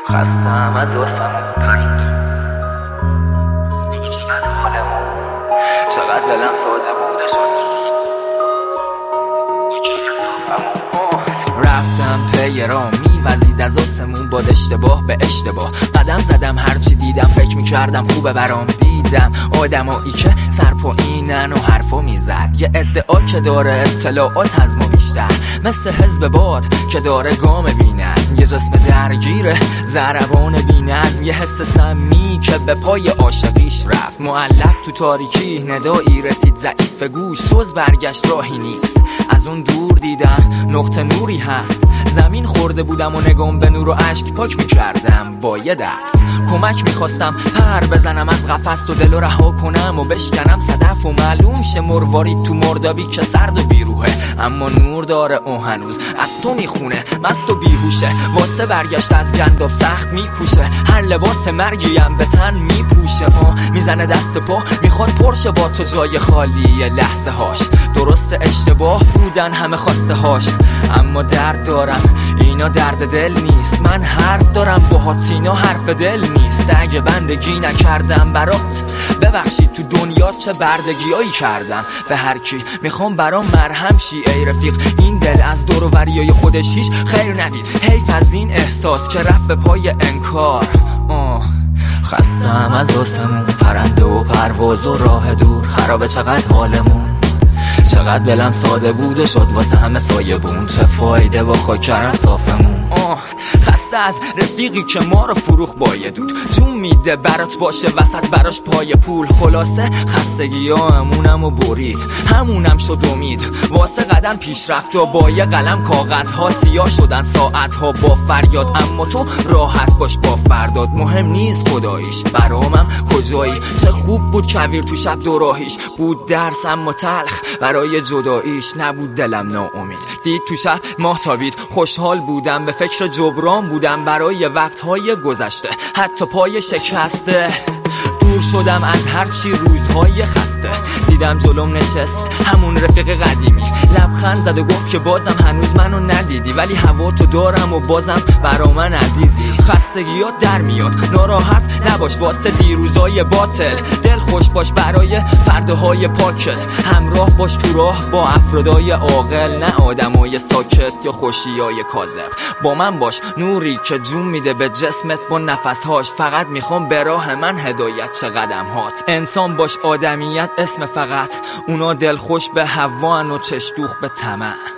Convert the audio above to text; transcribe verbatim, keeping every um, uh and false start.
خستم از واسمون پرید چقدر حالمون چقدر دلم ساده بوده شد رفتم پی راه میوزید از آسمون با اشتباه به اشتباه قدم زدم هرچی دیدم فکر میکردم خوبه برام دیدم آدمایی که سر پایینن و حرفا میزد یه ادعا که داره اطلاعات از ما بیشتر مثل حزب باد که داره گام بی‌نظم یه جسم درگیره ضربان بی‌نظم یه حس سمی که به پای عاشقیش رفت معلق تو تاریکی ندایی رسید ضعیف گوش جز برگشت راهی نیست از اون دور دیدم نقطه نوری هست زمین خورده بودم و نگام به نور و اشک پاک میکردم با یه دست کمک میخواستم پر بزنم از قفس و دل رو رها کنم و بشکنم صدف و معلوم شه مروارید تو مردابی که سرد و بیروحه اما نور داره او هنوز از تو میخونه مست و بیهوشه واسه برگشت از گنداب سخت میکوشه هر لباس مرگیم به تن میپوشه آه میزنه دست پا میخواد پرشه با تو جای خالی لحظه هاش درست اشتباه بودن همه خواسته هاش اما درد دارم اینا درد دل نیست من حرف دارم باهات اینا حرف دل نیست اگه بندگی نکردم برات ببخشید تو دنیا چه بردگیایی کردم به هر کی میخوام برام مرهم شی ای رفیق این دل از دور و بریای خودش هیچ خیر ندید حیف از این احساس که رفت به پای انکار آه خستم از آسمون پرنده و پرواز و راه دور خرابه چقدر حالمون چقدر دلم ساده بود و شد واسه همه سایه بون چه فایده با خاکر صافمون آه خسته از رفیقی که ما رو فروخ با یه دود جون میده برات باشه وسط براش پای پول خلاصه خستگی ها همونم و برید همونم شد امید واسه قدم پیش رفت و با یه قلم کاغذها سیاه شدن ساعتها با فریاد اما تو راحت باش با فرداد مهم نیست خداییش برامم کجایی چه خوب بود کویر تو شب دوراهیش بود درس اما تلخ برای جداییش نبود دلم ناامید دید تو شب ماه تابید خوشحال بودم به فکر جبران بودم برای وقتهای گذشته حتی پای شکسته دور شدم از هرچی روزهای خسته دیدم جلوم نشست همون رفیق قدیمی لبخند زد و گفت که بازم هنوز منو ندیدی ولی هوا تو دارم و بازم برا من عزیزی خستگیات در میاد ناراحت نباش واسه دیروزای باطل دل خوش باش برای فرداهای پاکت همراه باش تو راه با افرادای عاقل نه آدمای ساکت یا خوشیای کاذب با من باش نوری که جون میده به جسمت با نفسهاش فقط میخوام به راه من هدایت چه قدم هات انسان باش آدمیت اسم فقط اونا دل خوش به هوان و چشدوخ به طمع